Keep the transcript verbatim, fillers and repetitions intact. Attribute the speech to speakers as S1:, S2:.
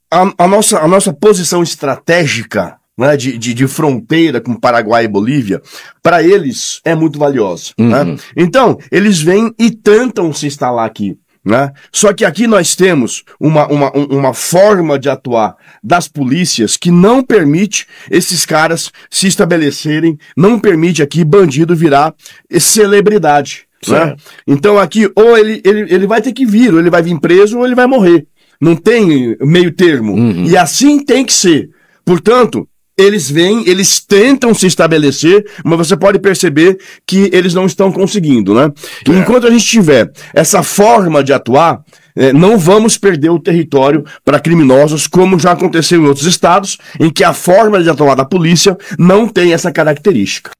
S1: a, a, nossa, a nossa posição estratégica, né, de, de, de fronteira com Paraguai e Bolívia, para eles é muito valiosa. Uhum. Né? Então, eles vêm e tentam se instalar aqui. Né? Só que aqui nós temos uma, uma, uma forma de atuar das polícias que não permite esses caras se estabelecerem, não permite aqui bandido virar celebridade. Né? Então aqui, ou ele, ele, ele vai ter que vir, ou ele vai vir preso, ou ele vai morrer. Não tem meio termo. Uhum. E assim tem que ser. Portanto, eles vêm, eles tentam se estabelecer, mas você pode perceber que eles não estão conseguindo, né? É. Enquanto a gente tiver essa forma de atuar, é, não vamos perder o território para criminosos, como já aconteceu em outros estados, em que a forma de atuar da polícia não tem essa característica.